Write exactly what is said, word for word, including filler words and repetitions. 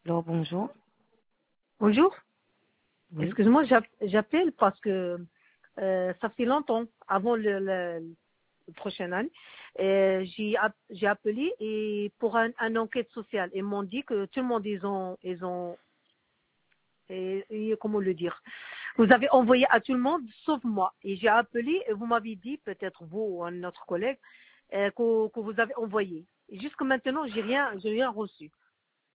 Alors, bonjour. Bonjour. Oui. Excuse-moi, j'app- j'appelle parce que euh, ça fait longtemps, avant le, le, le prochain année, euh, j'ai app- j'ai appelé et pour un, un enquête sociale. Ils m'ont dit que tout le monde ils ont ils ont et, et comment le dire. Vous avez envoyé à tout le monde sauf moi. Et j'ai appelé et vous m'avez dit, peut-être vous ou un autre collègue, euh, que, que vous avez envoyé. Et jusque maintenant, j'ai rien j'ai rien reçu.